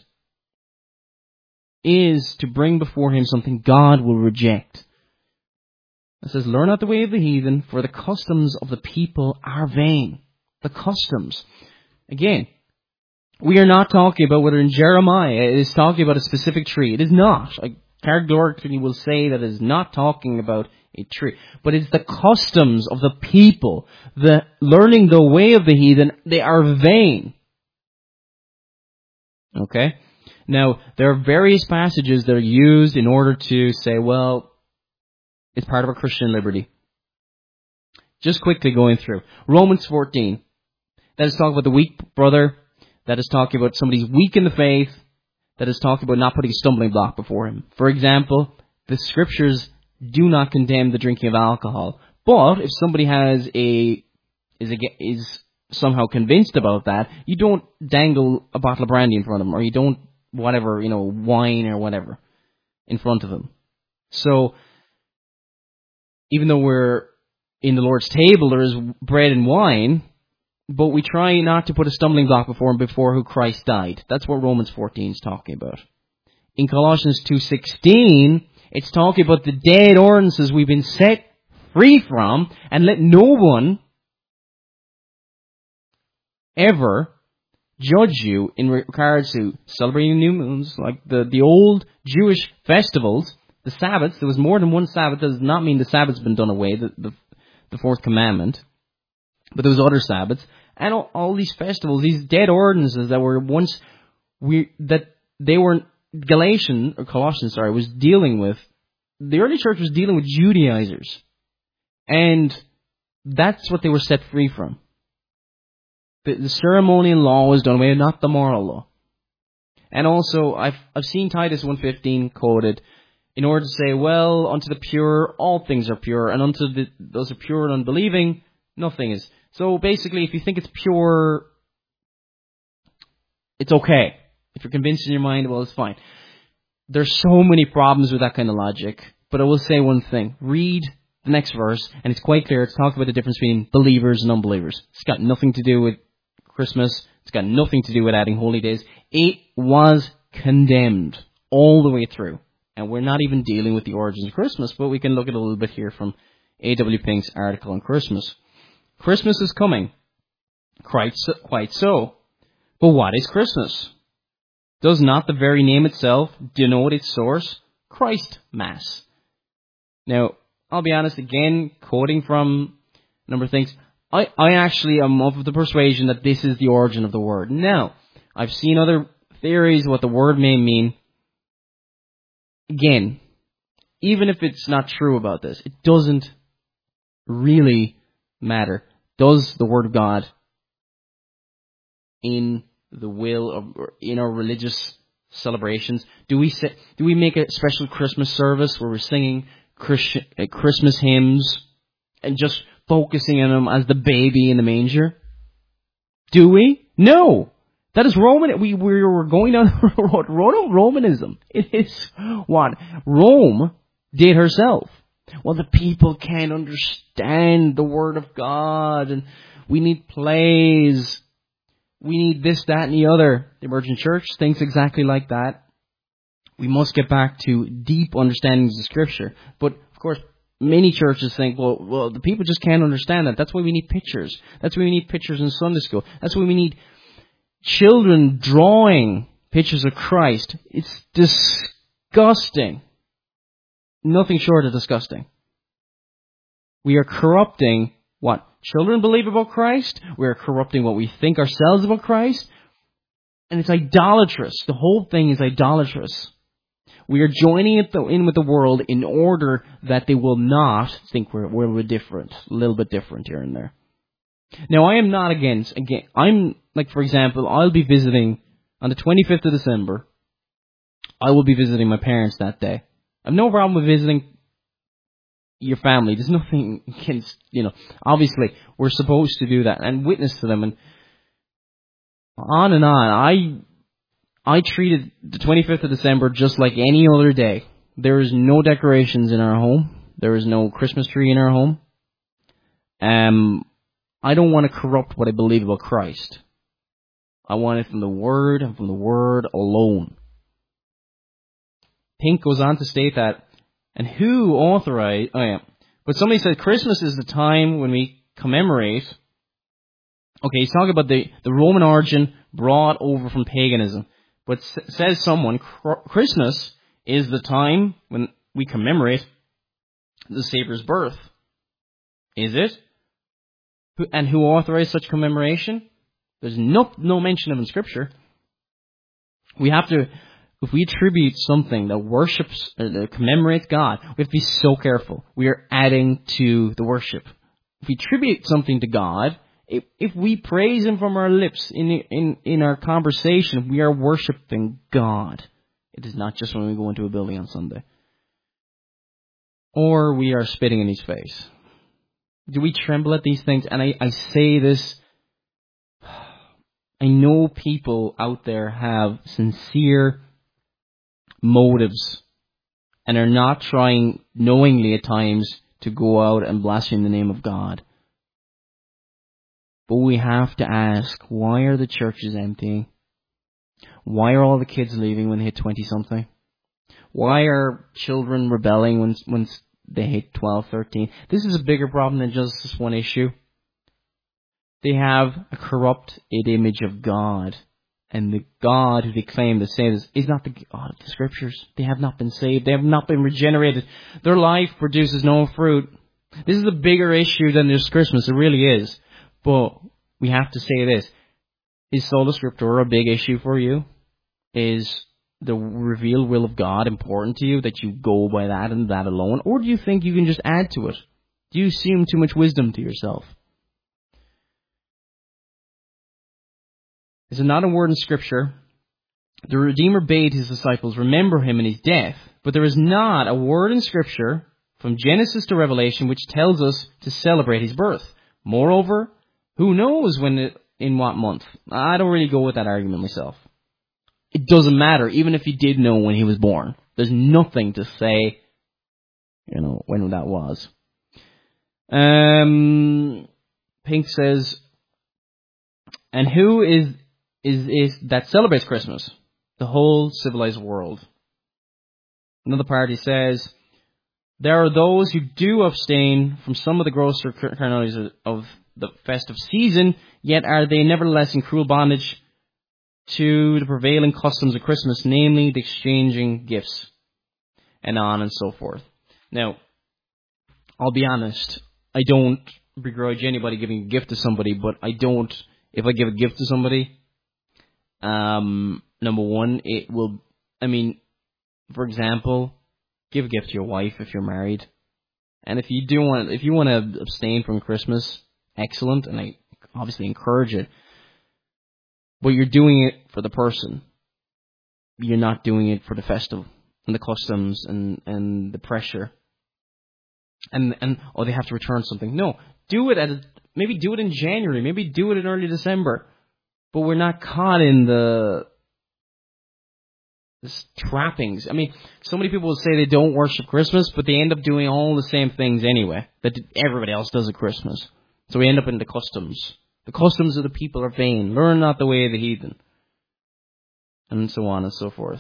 is to bring before Him something God will reject. It says, learn not the way of the heathen, for the customs of the people are vain. The customs. Again, we are not talking about whether in Jeremiah it is talking about a specific tree. It is not. I categorically will say that it is not talking about a tree. But it's the customs of the people. The learning the way of the heathen, they are vain. Okay? Now, there are various passages that are used in order to say, well, it's part of our Christian liberty. Just quickly going through. Romans 14. That is talking about the weak brother. That is talking about somebody's weak in the faith. That is talking about not putting a stumbling block before him. For example, the Scriptures do not condemn the drinking of alcohol. But if somebody is somehow convinced about that, you don't dangle a bottle of brandy in front of them, or you don't wine or whatever in front of them. So, even though we're in the Lord's table, there is bread and wine, but we try not to put a stumbling block before Him before who Christ died. That's what Romans 14 is talking about. In Colossians 2:16, it's talking about the dead ordinances we've been set free from, and let no one ever judge you in regards to celebrating new moons, like the old Jewish festivals, the Sabbaths. There was more than one Sabbath. That does not mean the Sabbath's been done away, the fourth commandment. But there was other Sabbaths. And all these festivals, these dead ordinances that were once, Colossians was dealing with, the early church was dealing with Judaizers. And that's what they were set free from. The ceremonial law was done away, not the moral law. And also, I've seen Titus 1:15 quoted in order to say, well, unto the pure, all things are pure, and unto those who are pure and unbelieving, nothing is. So basically, if you think it's pure, it's okay. If you're convinced in your mind, well, it's fine. There's so many problems with that kind of logic. But I will say one thing. Read the next verse, and it's quite clear. It's talking about the difference between believers and unbelievers. It's got nothing to do with Christmas. It's got nothing to do with adding holy days. It was condemned all the way through. And we're not even dealing with the origins of Christmas, but we can look at a little bit here from A.W. Pink's article on Christmas. Christmas is coming. Quite so. But what is Christmas? Does not the very name itself denote its source? Christ Mass. Now, I'll be honest again, quoting from a number of things. I actually am of the persuasion that this is the origin of the word. Now, I've seen other theories of what the word may mean. Again, even if it's not true about this, it doesn't really matter. Does the Word of God in the will of, in our religious celebrations, do we make a special Christmas service where we're singing Christmas hymns and just focusing on him as the baby in the manger? Do we? No. That is Roman. We were going down Romanism. It is what Rome did herself. Well, the people can't understand the Word of God, and we need plays. We need this, that, and the other. The emergent church thinks exactly like that. We must get back to deep understandings of Scripture. But, of course, many churches think, well, the people just can't understand that. That's why we need pictures. That's why we need pictures in Sunday school. That's why we need children drawing pictures of Christ. It's disgusting. Nothing short of disgusting. We are corrupting what children believe about Christ. We are corrupting what we think ourselves about Christ. And it's idolatrous. The whole thing is idolatrous. We are joining it in with the world in order that they will not think we're different. A little bit different here and there. Now, I am not against, I'm, like, for example, I'll be visiting on the 25th of December. I will be visiting my parents that day. I have no problem with visiting your family. There's nothing against, obviously, we're supposed to do that and witness to them and on and on. I treated the 25th of December just like any other day. There is no decorations in our home. There is no Christmas tree in our home. I don't want to corrupt what I believe about Christ. I want it from the Word and from the Word alone. Pink goes on to state that, and who authorized... But somebody said Christmas is the time when we commemorate... Okay, he's talking about the Roman origin brought over from paganism. But says someone, Christmas is the time when we commemorate the Savior's birth. Is it? And who authorized such commemoration? There's no mention of it in Scripture. We have to, if we attribute something that worships, that commemorates God, we have to be so careful. We are adding to the worship. If we attribute something to God, if we praise Him from our lips in our conversation, we are worshiping God. It is not just when we go into a building on Sunday. Or we are spitting in His face. Do we tremble at these things? And I say this, I know people out there have sincere motives and are not trying knowingly at times to go out and blaspheme the name of God. But we have to ask, why are the churches emptying? Why are all the kids leaving when they hit 20-something? Why are children rebelling when they hit 12, 13? This is a bigger problem than just this one issue. They have a corrupted image of God. And the God who they claim to save us is not the God of the Scriptures. They have not been saved. They have not been regenerated. Their life produces no fruit. This is a bigger issue than just Christmas. It really is. But we have to say this. Is Sola Scriptura a big issue for you? Is the revealed will of God important to you, that you go by that and that alone? Or do you think you can just add to it? Do you assume too much wisdom to yourself? Is it not a word in Scripture? The Redeemer bade His disciples remember Him in His death, but there is not a word in Scripture from Genesis to Revelation which tells us to celebrate His birth. Moreover, who knows in what month? I don't really go with that argument myself. It doesn't matter, even if you did know when He was born. There's nothing to say, when that was. Pink says, and who is that celebrates Christmas? The whole civilized world. Another party says, there are those who do abstain from some of the grosser carnalities of the festive season, yet are they nevertheless in cruel bondage to the prevailing customs of Christmas, namely the exchanging gifts, and on and so forth. Now, I'll be honest, I don't begrudge anybody giving a gift to somebody, but if I give a gift to somebody, number one, it will, for example, Give a gift to your wife if you're married. And if you want to abstain from Christmas, excellent, and I obviously encourage it. But you're doing it for the person. You're not doing it for the festival and the customs and the pressure. And they have to return something. No, do it maybe do it in January, maybe do it in early December. But we're not caught in the trappings. I mean, so many people will say they don't worship Christmas, but they end up doing all the same things anyway that everybody else does at Christmas. So we end up in the customs. The customs of the people are vain. Learn not the way of the heathen. And so on and so forth.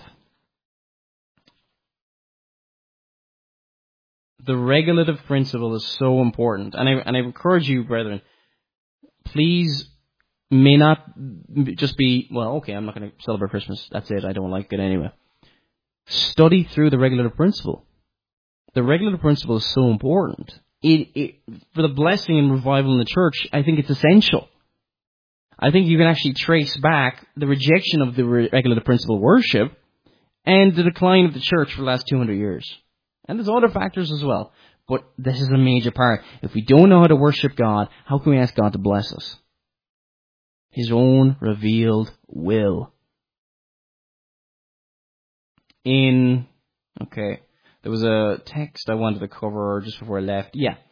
The regulative principle is so important. And I encourage you, brethren, please may not just be, well, okay, I'm not going to celebrate Christmas. That's it. I don't like it anyway. Study through the regulative principle. The regulative principle is so important. For the blessing and revival in the church, I think it's essential. I think you can actually trace back the rejection of the regulative principle worship and the decline of the church for the last 200 years. And there's other factors as well. But this is a major part. If we don't know how to worship God, how can we ask God to bless us? His own revealed will. There was a text I wanted to cover just before I left.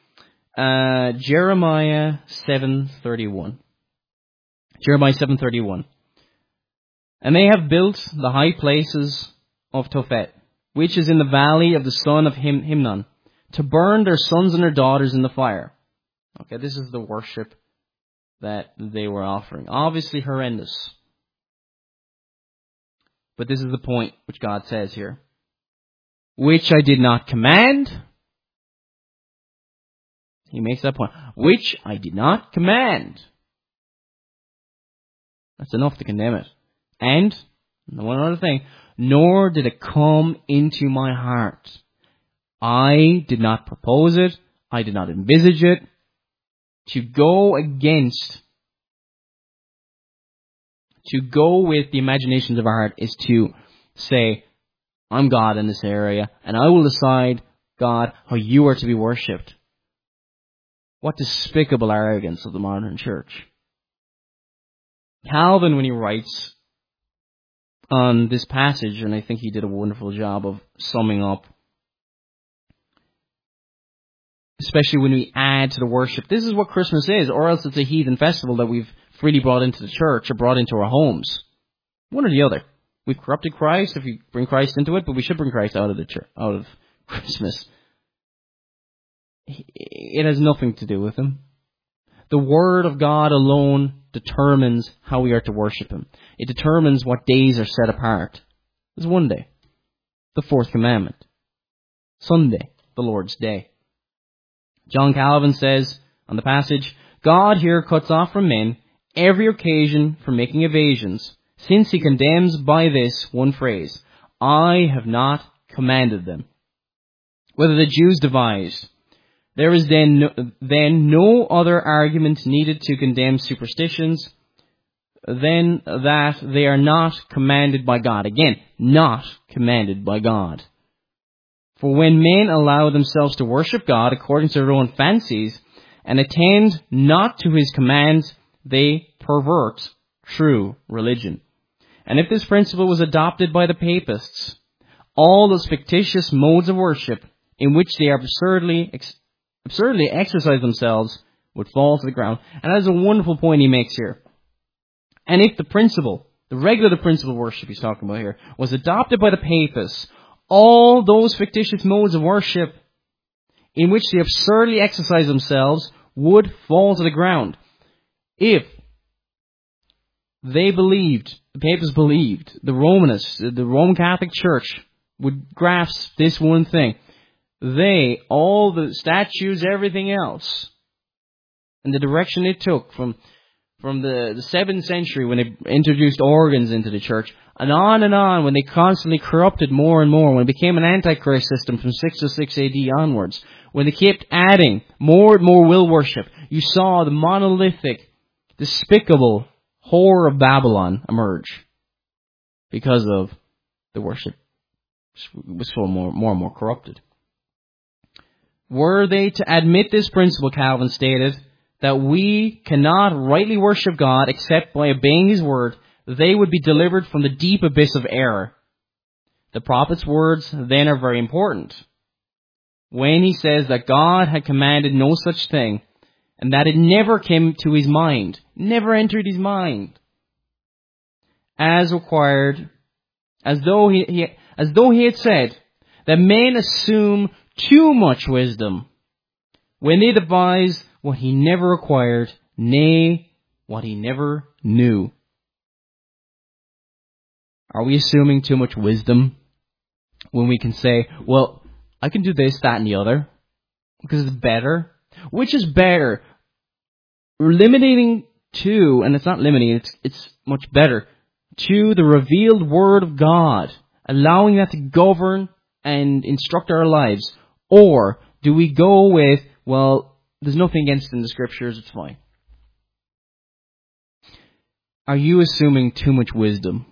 Jeremiah 7:31. Jeremiah 7:31. And they have built the high places of Tophet, which is in the valley of the son of Hinnom, to burn their sons and their daughters in the fire. Okay, this is the worship that they were offering. Obviously horrendous. But this is the point which God says here. Which I did not command. He makes that point. Which I did not command. That's enough to condemn it. And, one other thing, nor did it come into my heart. I did not propose it. I did not envisage it. To go with the imaginations of our heart is to say, I'm God in this area, and I will decide, God, how you are to be worshipped. What despicable arrogance of the modern church. Calvin, when he writes on this passage, and I think he did a wonderful job of summing up, especially when we add to the worship, this is what Christmas is, or else it's a heathen festival that we've freely brought into the church or brought into our homes. One or the other. We've corrupted Christ if we bring Christ into it, but we should bring Christ out of the church, out of Christmas. It has nothing to do with him. The Word of God alone determines how we are to worship him. It determines what days are set apart. There's one day, the fourth commandment. Sunday, the Lord's Day. John Calvin says on the passage, God here cuts off from men every occasion for making evasions, since he condemns by this one phrase, I have not commanded them. Whether the Jews devised, there is then no other argument needed to condemn superstitions than that they are not commanded by God. Again, not commanded by God. For when men allow themselves to worship God according to their own fancies and attend not to his commands, they pervert true religion. And if this principle was adopted by the papists, all those fictitious modes of worship in which they absurdly exercise themselves would fall to the ground. And that is a wonderful point he makes here. And if the principle, the regulative principle of worship he's talking about here, was adopted by the papists, all those fictitious modes of worship in which they absurdly exercise themselves would fall to the ground. If they believed, the papists believed, the Romanists, the Roman Catholic Church would grasp this one thing. All the statues, everything else, and the direction it took from the 7th century when they introduced organs into the church, and on when they constantly corrupted more and more, when it became an antichrist system from 606 AD onwards, when they kept adding more and more will worship, you saw the monolithic, despicable whore of Babylon emerge because of the worship was so more and more corrupted. Were they to admit this principle, Calvin stated, that we cannot rightly worship God except by obeying His word, they would be delivered from the deep abyss of error. The prophet's words then are very important. When he says that God had commanded no such thing, and that it never came to his mind, never entered his mind, as required, as though he had said that men assume too much wisdom when they devise what he never required, nay, what he never knew. Are we assuming too much wisdom when we can say, well, I can do this, that, and the other, because it's better? Which is better? Limiting to, and it's not limiting, it's much better, to the revealed Word of God, allowing that to govern and instruct our lives? Or do we go with, well, there's nothing against it in the Scriptures, it's fine? Are you assuming too much wisdom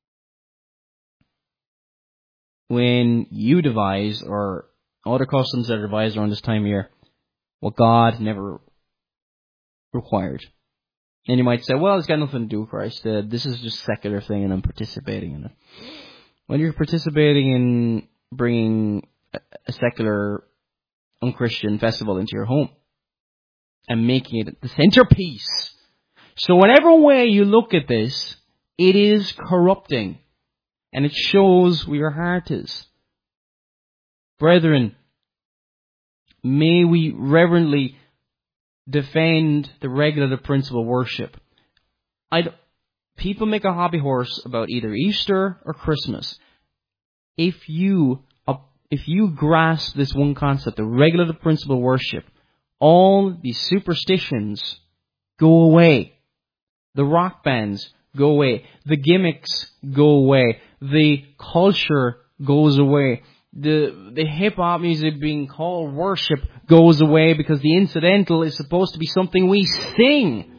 when you devise, or other customs that are devised around this time of year, what God never required? And you might say, well, it's got nothing to do with Christ. This is just a secular thing and I'm participating in it. When you're participating in bringing a secular, unchristian festival into your home and making it the centerpiece. So whatever way you look at this, it is corrupting. And it shows where your heart is. Brethren, may we reverently defend the regulative principle of worship. People make a hobby horse about either Easter or Christmas. If you grasp this one concept, the regulative principle of worship, all these superstitions go away. The rock bands go away. The gimmicks go away. The culture goes away. The hip-hop music being called worship goes away because the incidental is supposed to be something we sing.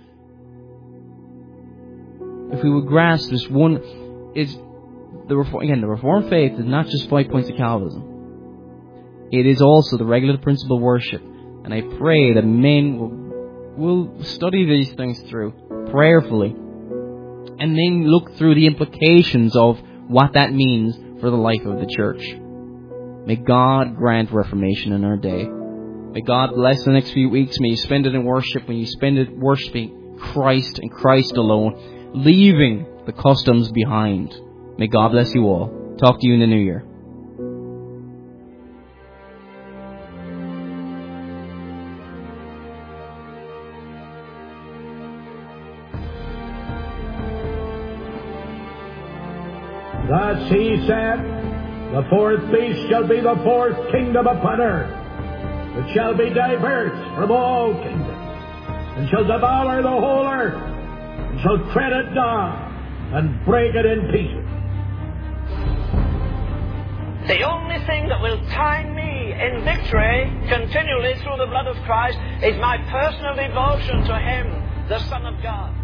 If we would grasp this one, the Reformed faith is not just 5 points of Calvinism. It is also the regulative principle of worship. And I pray that men will study these things through prayerfully and then look through the implications of what that means for the life of the church. May God grant reformation in our day. May God bless the next few weeks. May you spend it in worship. May you spend it worshiping Christ and Christ alone, leaving the customs behind. May God bless you all. Talk to you in the new year. Thus he said, the fourth beast shall be the fourth kingdom upon earth, which shall be diverse from all kingdoms, and shall devour the whole earth, and shall tread it down, and break it in pieces. The only thing that will time me in victory continually through the blood of Christ is my personal devotion to Him, the Son of God.